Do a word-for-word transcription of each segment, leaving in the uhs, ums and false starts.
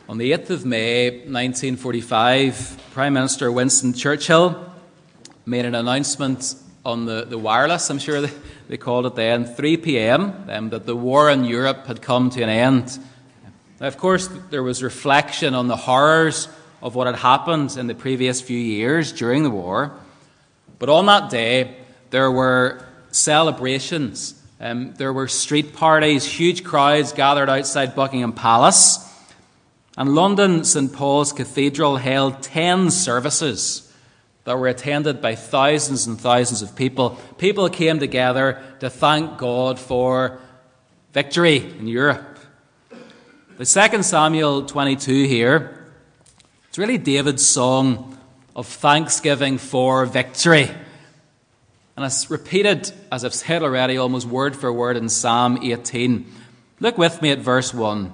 On the eighth of May, nineteen forty-five, Prime Minister Winston Churchill made an announcement on the, the wireless, I'm sure they, they called it then, three p.m., um, that the war in Europe had come to an end. Now, of course, there was reflection on the horrors of what had happened in the previous few years during the war. But on that day, there were celebrations. Um, there were street parties, huge crowds gathered outside Buckingham Palace. And London Saint Paul's Cathedral held ten services that were attended by thousands and thousands of people. People came together to thank God for victory in Europe. The Second Samuel twenty-two here, it's really David's song of thanksgiving for victory. And it's repeated, as I've said already, almost word for word in Psalm eighteen. Look with me at verse one.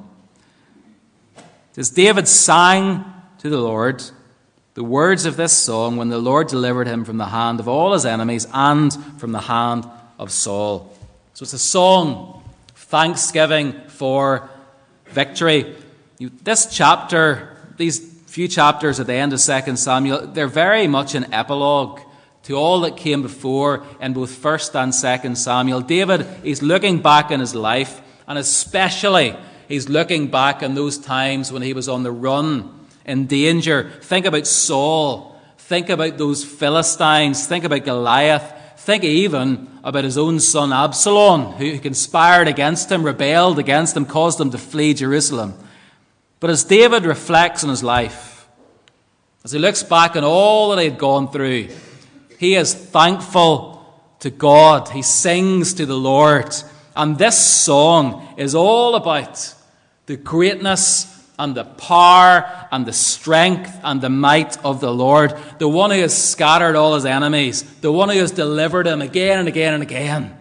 As David sang to the Lord the words of this song when the Lord delivered him from the hand of all his enemies and from the hand of Saul. So it's a song of thanksgiving for victory. You, this chapter, these few chapters at the end of Second Samuel, they're very much an epilogue to all that came before in both First and Second Samuel. David is looking back in his life, and especially he's looking back on those times when he was on the run, in danger. Think about Saul. Think about those Philistines. Think about Goliath. Think even about his own son Absalom, who conspired against him, rebelled against him, caused him to flee Jerusalem. But as David reflects on his life, as he looks back on all that he had gone through, he is thankful to God. He sings to the Lord. And this song is all about the greatness and the power and the strength and the might of the Lord, the one who has scattered all his enemies, the one who has delivered him again and again and again.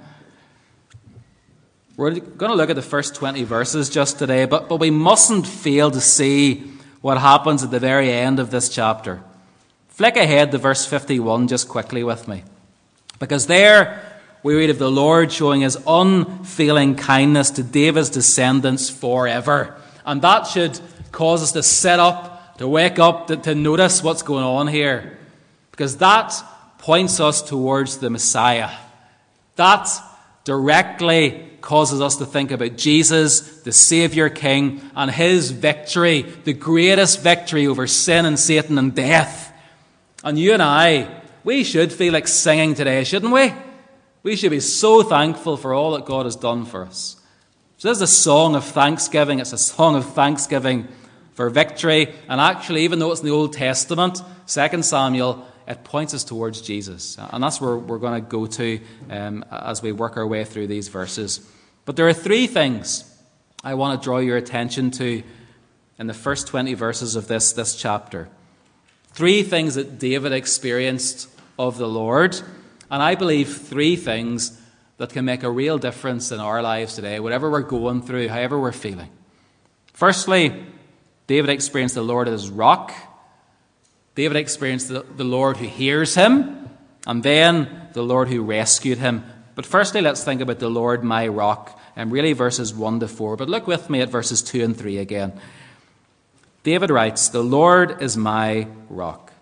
We're going to look at the first twenty verses just today, but, but we mustn't fail to see what happens at the very end of this chapter. Flick ahead to verse fifty-one just quickly with me, because there we read of the Lord showing his unfailing kindness to David's descendants forever. And that should cause us to sit up, to wake up, to, to notice what's going on here. Because that points us towards the Messiah. That directly causes us to think about Jesus, the Savior King, and his victory, the greatest victory over sin and Satan and death. And you and I, we should feel like singing today, shouldn't we? We should be so thankful for all that God has done for us. So this is a song of thanksgiving. It's a song of thanksgiving for victory. And actually, even though it's in the Old Testament, Second Samuel, it points us towards Jesus. And that's where we're going to go to um, as we work our way through these verses. But there are three things I want to draw your attention to in the first twenty verses of this, this chapter. Three things that David experienced of the Lord. And I believe three things that can make a real difference in our lives today, whatever we're going through, however we're feeling. Firstly, David experienced the Lord as rock. David experienced the, the Lord who hears him, and then the Lord who rescued him. But firstly, let's think about the Lord, my rock, and really verses one to four. But look with me at verses two and three again. David writes, "The Lord is my rock,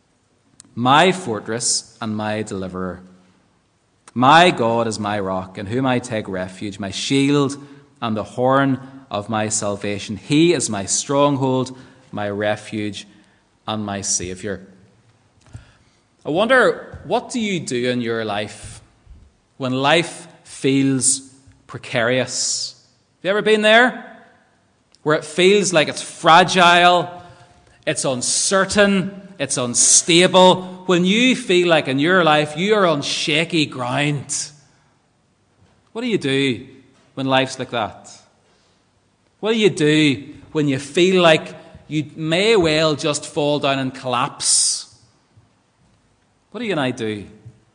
my fortress and my deliverer. My God is my rock, in whom I take refuge, my shield and the horn of my salvation. He is my stronghold, my refuge, and my Savior." I wonder, what do you do in your life when life feels precarious? Have you ever been there? Where it feels like it's fragile, it's uncertain, it's unstable. When you feel like in your life you are on shaky ground, what do you do when life's like that? What do you do when you feel like you may well just fall down and collapse? What do you and I do?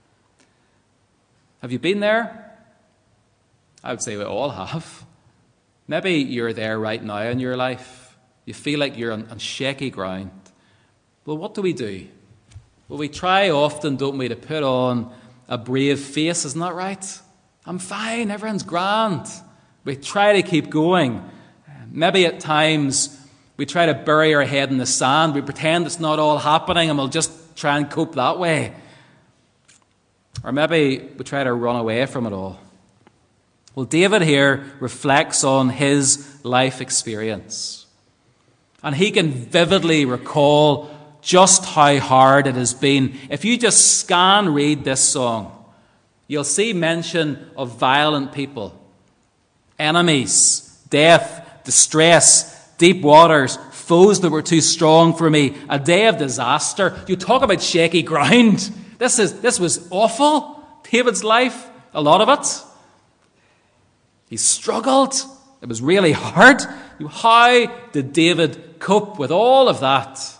Have you been there? I would say we all have. Maybe you're there right now in your life. You feel like you're on, on shaky ground. Well, what do we do? Well, we try often, don't we, to put on a brave face, isn't that right? I'm fine, everyone's grand. We try to keep going. Maybe at times We try to bury our head in the sand. We pretend it's not all happening and we'll just try and cope that way. Or maybe we try to run away from it all. Well, David here reflects on his life experience. And he can vividly recall just how hard it has been. If you just scan read this song, you'll see mention of violent people, enemies, death, distress, deep waters, foes that were too strong for me, a day of disaster. You talk about shaky ground. This is this was awful. David's life, a lot of it. He struggled. It was really hard. How did David cope with all of that?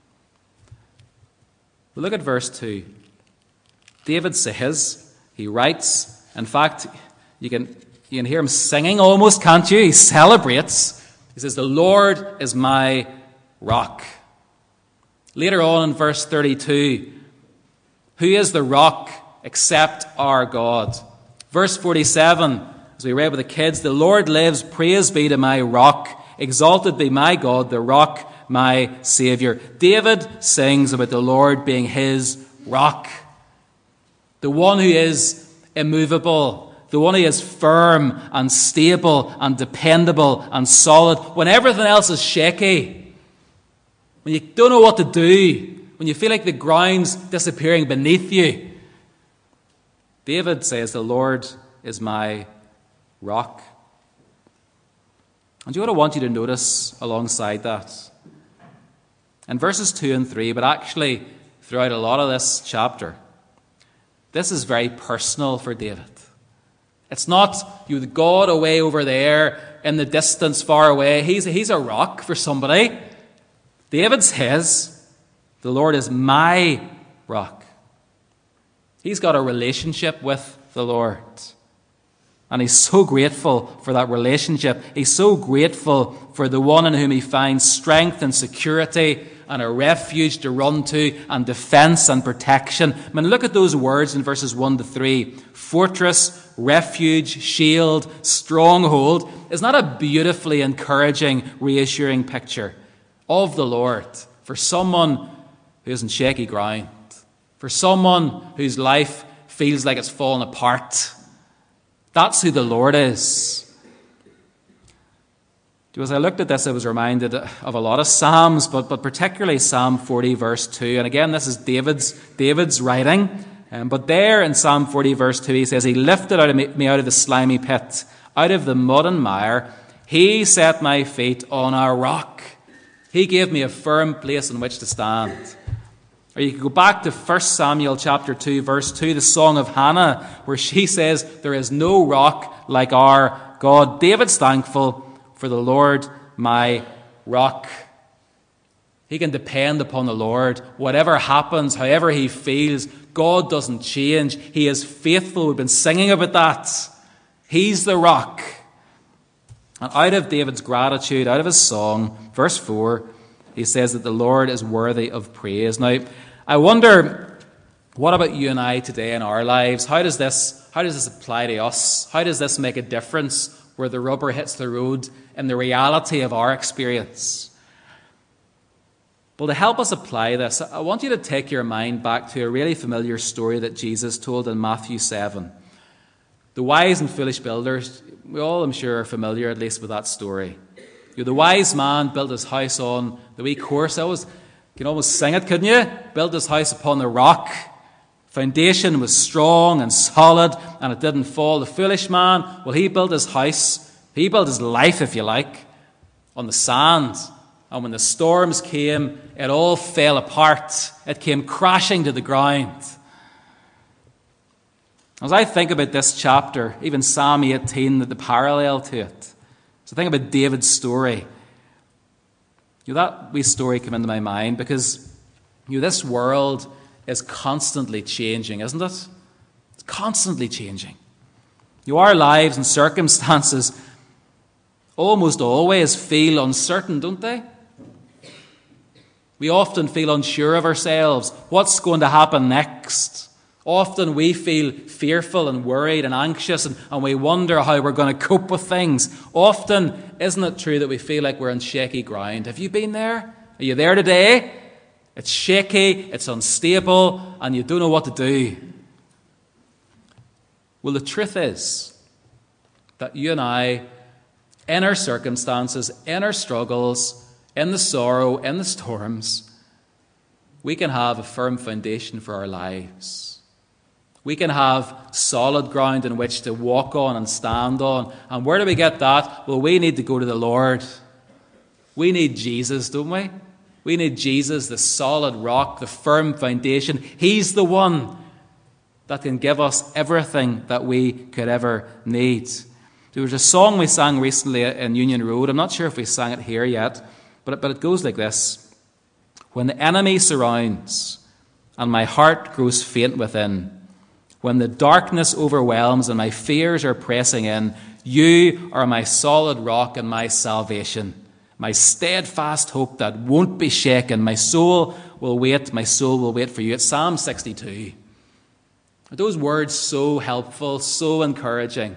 Look at verse two. David says, he writes, in fact, you can, you can hear him singing almost, can't you? He celebrates. He says, the Lord is my rock. Later on in verse thirty-two, who is the rock except our God? Verse forty-seven, as we read with the kids, the Lord lives, praise be to my rock, exalted be my God, the rock, my Saviour. David sings about the Lord being his rock, the one who is immovable, the one who is firm and stable and dependable and solid when everything else is shaky, when you don't know what to do, when you feel like the ground's disappearing beneath you. David says, the Lord is my rock. And do you know what I want you to notice alongside that? In verses two and three, but actually throughout a lot of this chapter, this is very personal for David. It's not you, the God away over there in the distance far away. He's, he's a rock for somebody. David says, the Lord is my rock. He's got a relationship with the Lord. And he's so grateful for that relationship. He's so grateful for the one in whom he finds strength and security and a refuge to run to and defense and protection. I mean, look at those words in verses one to three. Fortress, refuge, shield, stronghold. Isn't that a beautifully encouraging, reassuring picture of the Lord for someone who is in shaky ground, for someone whose life feels like it's fallen apart? That's who the Lord is. As I looked at this, I was reminded of a lot of Psalms, but, but particularly Psalm forty, verse two. And again, this is David's, David's writing. Um, but there in Psalm forty, verse two, he says, he lifted out of me, me out of the slimy pit, out of the mud and mire. He set my feet on a rock. He gave me a firm place in which to stand. Or you could go back to First Samuel chapter two, verse two, the song of Hannah, where she says, there is no rock like our God. David's thankful for the Lord, my rock. He can depend upon the Lord. Whatever happens, however he feels, God doesn't change. He is faithful. We've been singing about that. He's the rock. And out of David's gratitude, out of his song, verse four, he says that the Lord is worthy of praise. Now, I wonder, what about you and I today in our lives? How does this, how does this apply to us? How does this make a difference where the rubber hits the road in the reality of our experience? Well, to help us apply this, I want you to take your mind back to a really familiar story that Jesus told in Matthew seven. The wise and foolish builders, we all, I'm sure, are familiar at least with that story. You know, the wise man built his house on the wee course. I always, you can almost sing it, couldn't you? Built his house upon the rock. Foundation was strong and solid, and it didn't fall. The foolish man, well, he built his house, he built his life, if you like, on the sand. And when the storms came, it all fell apart. It came crashing to the ground. As I think about this chapter, even Psalm eighteen, the parallel to it, so think about David's story. You know, that wee story came into my mind because, you know, this world is constantly changing, isn't it? It's constantly changing. You know, our lives and circumstances almost always feel uncertain, don't they? We often feel unsure of ourselves. What's going to happen next? Often we feel fearful and worried and anxious, and, and we wonder how we're going to cope with things. Often isn't it true that we feel like we're on shaky ground? Have you been there? Are you there today? It's shaky, it's unstable, and you don't know what to do. Well, the truth is that you and I, in our circumstances, in our struggles, in the sorrow, in the storms, we can have a firm foundation for our lives. We can have solid ground in which to walk on and stand on. And where do we get that? Well, we need to go to the Lord. We need Jesus, don't we? We need Jesus, the solid rock, the firm foundation. He's the one that can give us everything that we could ever need. There was a song we sang recently in Union Road. I'm not sure if we sang it here yet, but it, but it goes like this. When the enemy surrounds and my heart grows faint within, when the darkness overwhelms and my fears are pressing in, you are my solid rock and my salvation, my steadfast hope that won't be shaken. My soul will wait, my soul will wait for you. It's Psalm sixty-two. Are those words so helpful, so encouraging?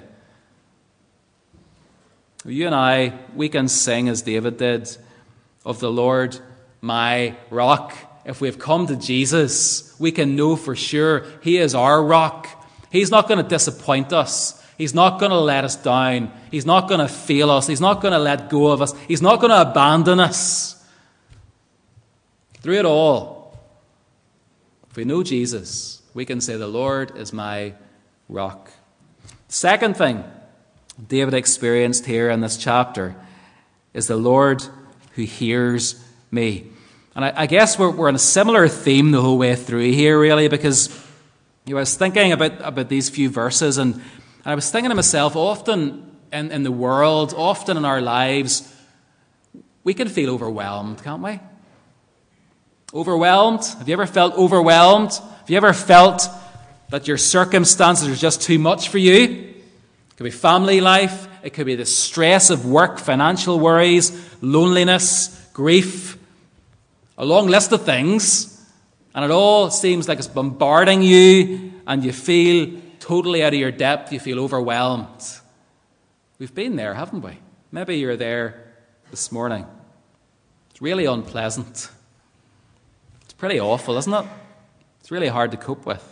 You and I, we can sing as David did, of the Lord, my rock. If we've come to Jesus, we can know for sure He is our rock. He's not going to disappoint us. He's not going to let us down. He's not going to fail us. He's not going to let go of us. He's not going to abandon us. Through it all, if we know Jesus, we can say, the Lord is my rock. Second thing David experienced here in this chapter is the Lord who hears me. And I, I guess we're, we're on a similar theme the whole way through here, really, because you know, I was thinking about, about these few verses, and, and I was thinking to myself, often in, in the world, often in our lives, we can feel overwhelmed, can't we? Overwhelmed? Have you ever felt overwhelmed? Have you ever felt that your circumstances are just too much for you? It could be family life. It could be the stress of work, financial worries, loneliness, grief. A long list of things. And it all seems like it's bombarding you and you feel totally out of your depth. You feel overwhelmed. We've been there, haven't we? Maybe you're there this morning. It's really unpleasant. It's pretty awful, isn't it? It's really hard to cope with.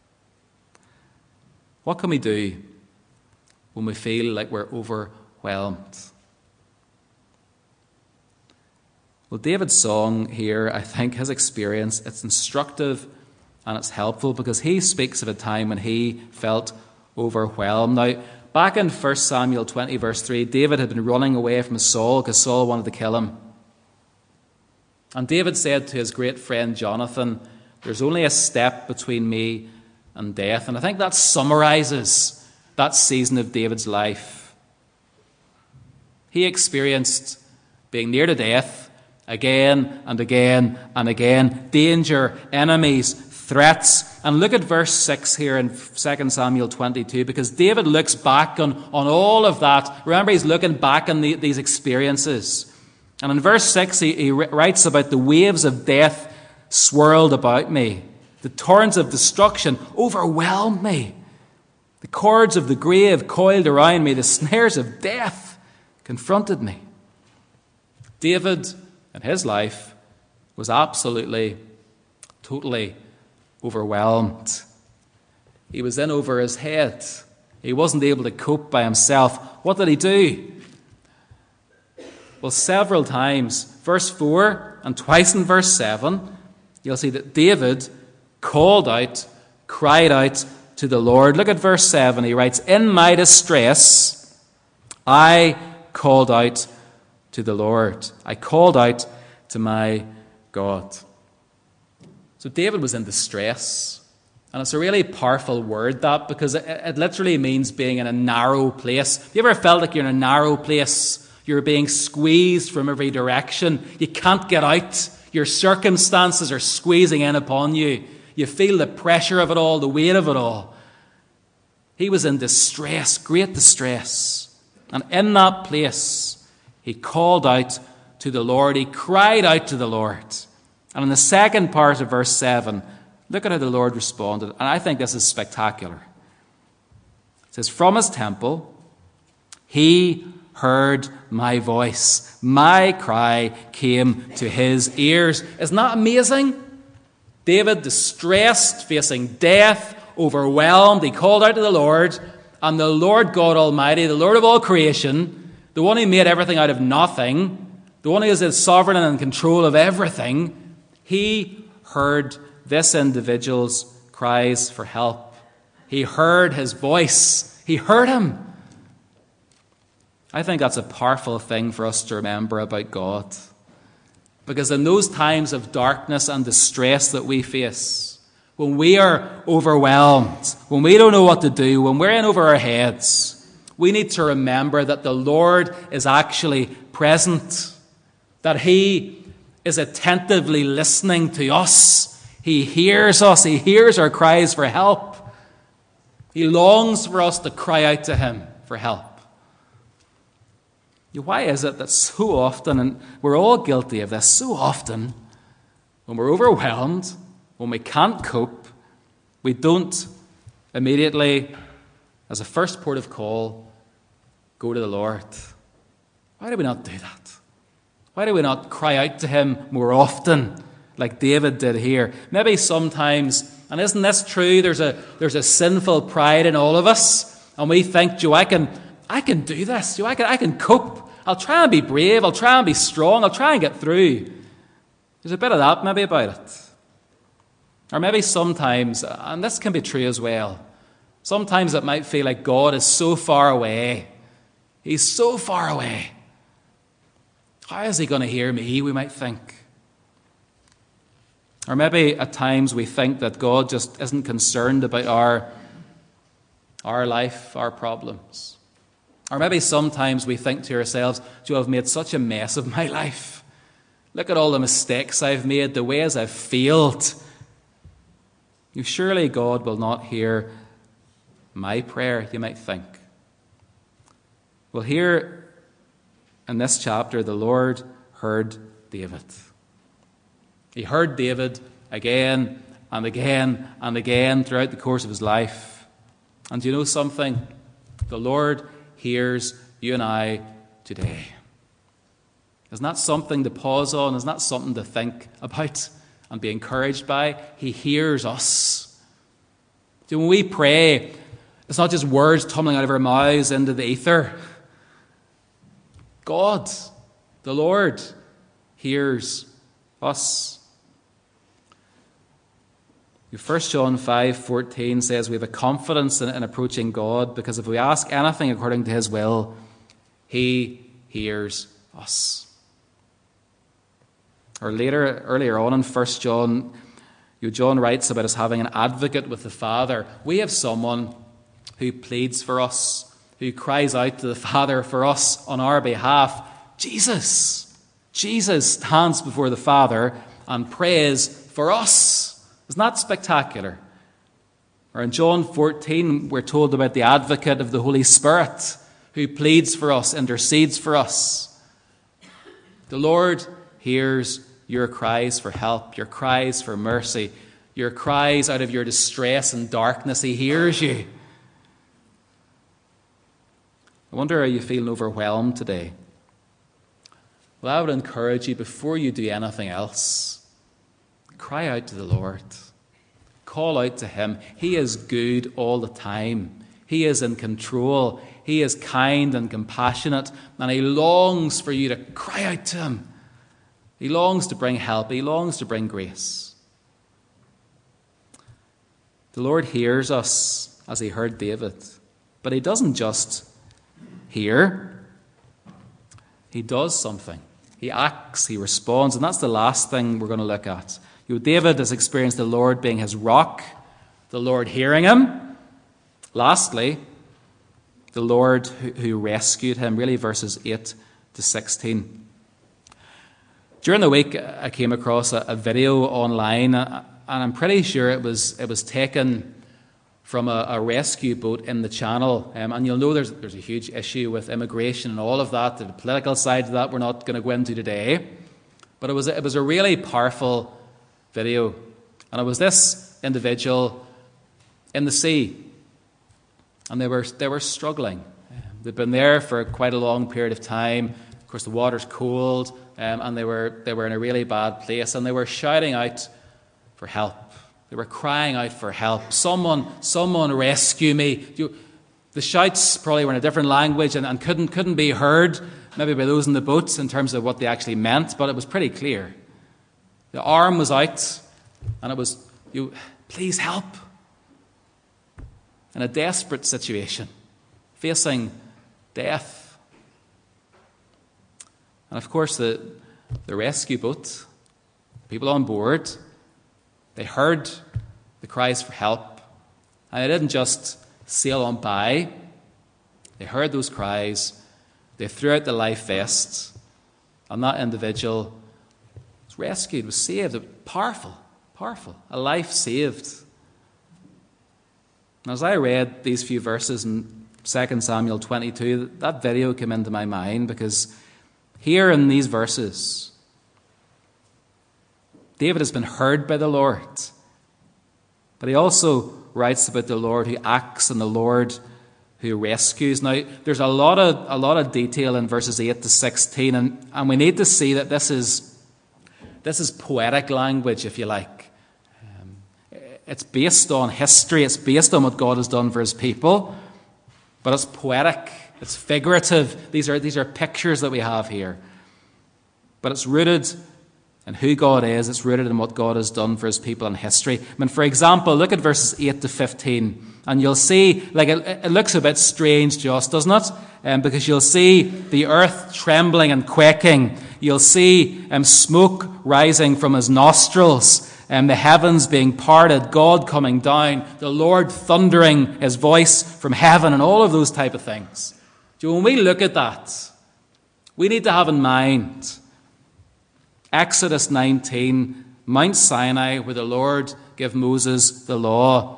What can we do when we feel like we're overwhelmed? Well, David's song here, I think, his experience, it's instructive and it's helpful because he speaks of a time when he felt overwhelmed. Now, back in First Samuel twenty, verse three, David had been running away from Saul because Saul wanted to kill him. And David said to his great friend Jonathan, there's only a step between me and death. And I think that summarizes that season of David's life. He experienced being near to death again and again and again. Danger, enemies, threats. And look at verse six here in Second Samuel twenty-two, because David looks back on, on all of that. Remember, he's looking back on the, these experiences. And in verse six, he, he writes about the waves of death swirled about me. The torrents of destruction overwhelmed me. The cords of the grave coiled around me. The snares of death confronted me. David, in his life, was absolutely, totally overwhelmed. He was in over his head. He wasn't able to cope by himself. What did he do? Well, several times, verse four and twice in verse seven, you'll see that David called out, cried out to the Lord. Look at verse seven. He writes, in my distress, I called out to the Lord. I called out to my God. So David was in distress. And it's a really powerful word, that, because it, it literally means being in a narrow place. Have you ever felt like you're in a narrow place? You're being squeezed from every direction. You can't get out. Your circumstances are squeezing in upon you. You feel the pressure of it all, the weight of it all. He was in distress, great distress. And in that place, he called out to the Lord. He cried out to the Lord. And in the second part of verse seven, look at how the Lord responded. And I think this is spectacular. It says, from his temple, he heard my voice. My cry came to his ears. Isn't that amazing? David, distressed, facing death, overwhelmed, he called out to the Lord, and the Lord God Almighty, the Lord of all creation, the one who made everything out of nothing, the one who is sovereign and in control of everything, he heard this individual's cries for help. He heard his voice. He heard him. I think that's a powerful thing for us to remember about God. Because in those times of darkness and distress that we face, when we are overwhelmed, when we don't know what to do, when we're in over our heads, we need to remember that the Lord is actually present, that he is attentively listening to us. He hears us. He hears our cries for help. He longs for us to cry out to him for help. Why is it that so often, and we're all guilty of this, so often, when we're overwhelmed, when we can't cope, we don't immediately, as a first port of call, go to the Lord? Why do we not do that? Why do we not cry out to him more often, like David did here? Maybe sometimes, and isn't this true, there's a there's a sinful pride in all of us, and we think, Joe, I can I can do this, Joe, I can I can cope. I'll try and be brave, I'll try and be strong, I'll try and get through. There's a bit of that maybe about it. Or maybe sometimes, and this can be true as well, sometimes it might feel like God is so far away. He's so far away. How is he going to hear me, we might think. Or maybe at times we think that God just isn't concerned about our, our life, our problems. Or maybe sometimes we think to ourselves, Joe, I've made such a mess of my life. Look at all the mistakes I've made, the ways I've failed. You surely God will not hear my prayer, you might think. Well, here in this chapter, the Lord heard David. He heard David again and again and again throughout the course of his life. And do you know something? The Lord hears you and I today. Isn't that something to pause on? Isn't that something to think about and be encouraged by? He hears us. See, when we pray, it's not just words tumbling out of our mouths into the ether. God, the Lord, hears us. First John five fourteen says we have a confidence in, in approaching God because if we ask anything according to his will, he hears us. Or later, earlier on in First John, John writes about us having an advocate with the Father. We have someone who pleads for us, who cries out to the Father for us on our behalf. Jesus. Jesus stands before the Father and prays for us. Isn't that spectacular? Or in John fourteen, we're told about the advocate of the Holy Spirit who pleads for us, intercedes for us. The Lord hears your cries for help, your cries for mercy, your cries out of your distress and darkness. He hears you. I wonder, are you feeling overwhelmed today? Well, I would encourage you, before you do anything else, cry out to the Lord. Call out to him. He is good all the time. He is in control. He is kind and compassionate, and he longs for you to cry out to him. He longs to bring help. He longs to bring grace. The Lord hears us as he heard David, but he doesn't just hear. He does something. He acts, he responds, and that's the last thing we're going to look at. You know, David has experienced the Lord being his rock, the Lord hearing him. Lastly, the Lord who, who rescued him, really verses eight to sixteen. During the week, I came across a, a video online, and I'm pretty sure it was it was taken from a, a rescue boat in the Channel. Um, and you'll know there's there's a huge issue with immigration and all of that. The political side of that we're not going to go into today. But it was it was a really powerful video, and it was this individual in the sea, and they were they were struggling. They'd been there for quite a long period of time. Of course, the water's cold, um, and they were they were in a really bad place, and they were shouting out for help. They were crying out for help. Someone, someone rescue me. You, the shouts probably were in a different language and, and couldn't couldn't be heard, maybe by those in the boats in terms of what they actually meant, but it was pretty clear. The arm was out, and it was, you, please help. In a desperate situation, facing death. And of course, the, the rescue boat, people on board, they heard the cries for help, and they didn't just sail on by. They heard those cries. They threw out the life vests, and that individual was rescued, was saved. It was powerful, powerful. A life saved. And as I read these few verses in Second Samuel twenty-two, that video came into my mind, because here in these verses, David has been heard by the Lord, but he also writes about the Lord who acts and the Lord who rescues. Now, there's a lot of a lot of detail in verses eight to sixteen, and, and we need to see that this is this is poetic language, if you like. Um, it's based on history. It's based on what God has done for his people, but it's poetic. It's figurative. These are these are pictures that we have here, but it's rooted in who God is. It's rooted in what God has done for his people in history. I mean, for example, look at verses eight to fifteen. And you'll see, like, it, it looks a bit strange just, doesn't it? Um, because you'll see the earth trembling and quaking. You'll see um, smoke rising from his nostrils, and um, the heavens being parted, God coming down, the Lord thundering his voice from heaven, and all of those type of things. So when we look at that, we need to have in mind Exodus nineteen, Mount Sinai, where the Lord gave Moses the law.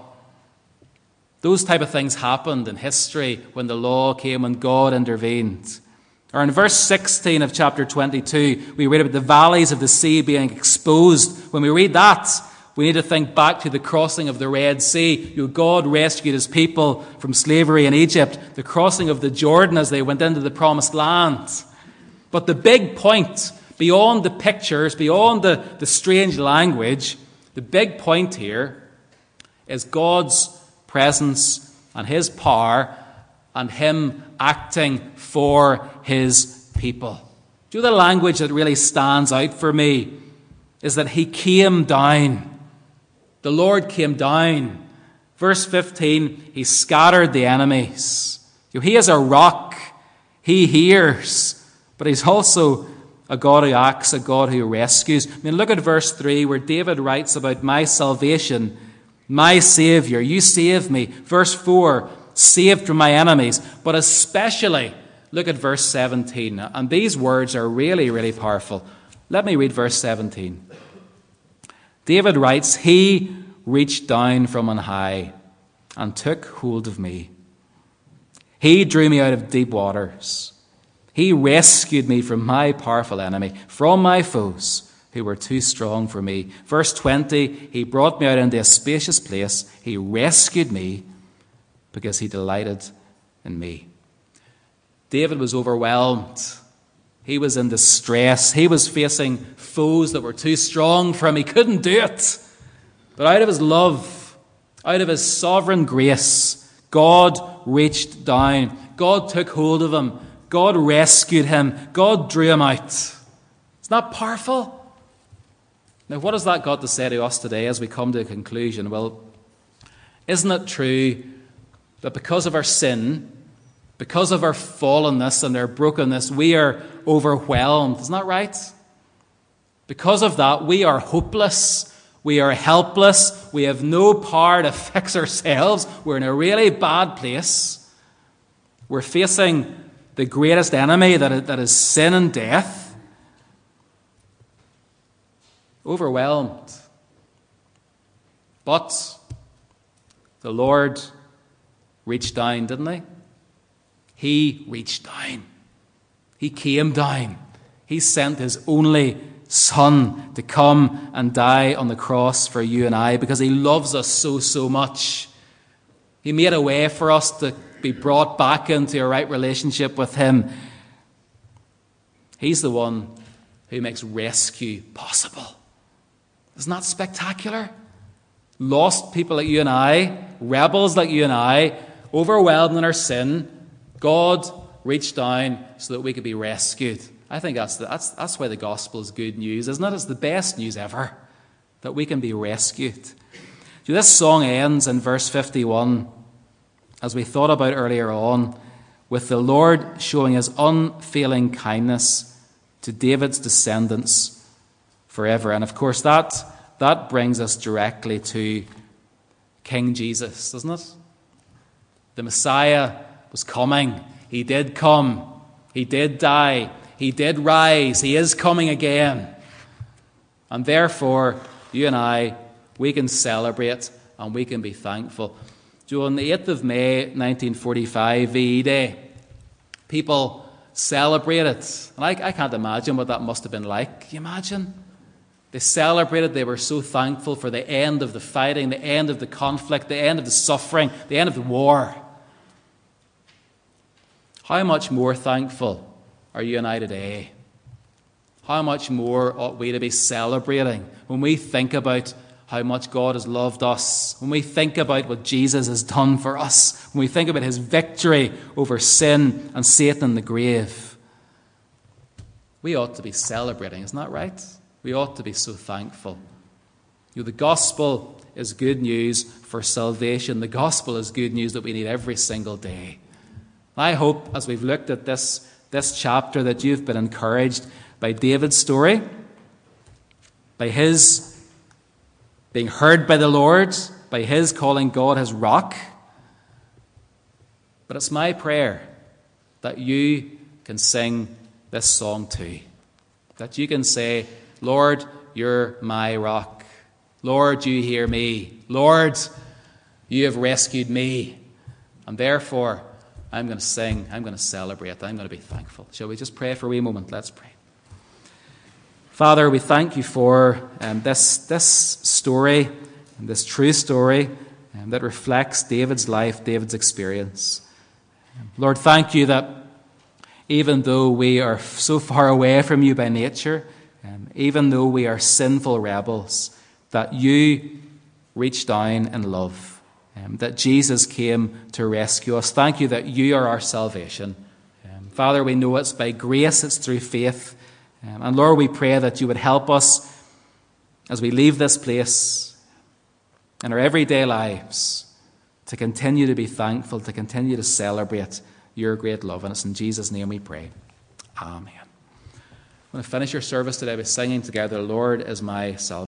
Those type of things happened in history when the law came, when God intervened. Or in verse sixteen of chapter twenty-two, we read about the valleys of the sea being exposed. When we read that, we need to think back to the crossing of the Red Sea. You know, God rescued his people from slavery in Egypt, the crossing of the Jordan as they went into the promised land. But the big point, beyond the pictures, beyond the, the strange language, the big point here is God's presence and his power and him acting for his people. Do you know the language that really stands out for me is that he came down. The Lord came down. Verse fifteen, he scattered the enemies. You know, he is a rock. He hears, but he's also a God who acts, a God who rescues. I mean, look at verse three where David writes about my salvation, my Savior, you save me. Verse four, saved from my enemies. But especially, look at verse seventeen. And these words are really, really powerful. Let me read verse seventeen. David writes, he reached down from on high and took hold of me. He drew me out of deep waters. He rescued me from my powerful enemy, from my foes who were too strong for me. Verse twenty, he brought me out into a spacious place. He rescued me because he delighted in me. David was overwhelmed. He was in distress. He was facing foes that were too strong for him. He couldn't do it. But out of his love, out of his sovereign grace, God reached down. God took hold of him. God rescued him. God drew him out. Isn't that powerful? Now, what has that got to say to us today as we come to a conclusion? Well, isn't it true that because of our sin, because of our fallenness and our brokenness, we are overwhelmed? Isn't that right? Because of that, we are hopeless. We are helpless. We have no power to fix ourselves. We're in a really bad place. We're facing the greatest enemy, that is, that is sin and death. Overwhelmed. But the Lord reached down, didn't he? He reached down. He came down. He sent his only Son to come and die on the cross for you and I because he loves us so, so much. He made a way for us to be brought back into a right relationship with him. He's the one who makes rescue possible. Isn't that spectacular? Lost people like you and I, rebels like you and I, overwhelmed in our sin, God reached down so that we could be rescued. I think that's, the, that's, that's why the gospel is good news, isn't it? It's the best news ever, that we can be rescued. So this song ends in verse fifty-one, as we thought about earlier on, with the Lord showing his unfailing kindness to David's descendants forever. And of course, that, that brings us directly to King Jesus, doesn't it? The Messiah was coming. He did come. He did die. He did rise. He is coming again. And therefore, you and I, we can celebrate and we can be thankful. So on the eighth of May, nineteen forty-five, V E Day, people celebrated. And I, I can't imagine what that must have been like. Can you imagine? They celebrated. They were so thankful for the end of the fighting, the end of the conflict, the end of the suffering, the end of the war. How much more thankful are you and I today? How much more ought we to be celebrating when we think about how much God has loved us, when we think about what Jesus has done for us, when we think about his victory over sin and Satan and the grave? We ought to be celebrating, isn't that right? We ought to be so thankful. You know, the gospel is good news for salvation. The gospel is good news that we need every single day. I hope, as we've looked at this, this chapter, that you've been encouraged by David's story, by his being heard by the Lord, by his calling God his rock. But it's my prayer that you can sing this song too. That you can say, Lord, you're my rock. Lord, you hear me. Lord, you have rescued me. And therefore, I'm going to sing, I'm going to celebrate, I'm going to be thankful. Shall we just pray for a wee moment? Let's pray. Father, we thank you for um, this, this story, this true story um, that reflects David's life, David's experience. Lord, thank you that even though we are so far away from you by nature, um, even though we are sinful rebels, that you reached down in love, um, that Jesus came to rescue us. Thank you that you are our salvation. Um, Father, we know it's by grace, it's through faith. Um, and Lord, we pray that you would help us as we leave this place in our everyday lives to continue to be thankful, to continue to celebrate your great love. And it's in Jesus' name we pray. Amen. I'm going to finish your service today by singing together, Lord is my salvation.